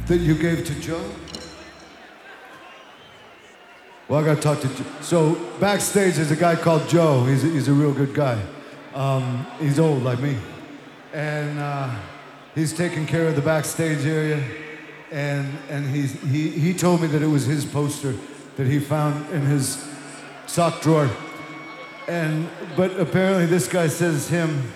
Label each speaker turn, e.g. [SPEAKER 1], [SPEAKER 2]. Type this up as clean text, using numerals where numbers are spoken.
[SPEAKER 1] that you gave to Joe? Well, I gotta talk to Joe. So backstage there's a guy called Joe. He's a real good guy. He's old like me. And he's taking care of the backstage area. And he told me that it was his poster that he found in his sock drawer. But apparently this guy says him.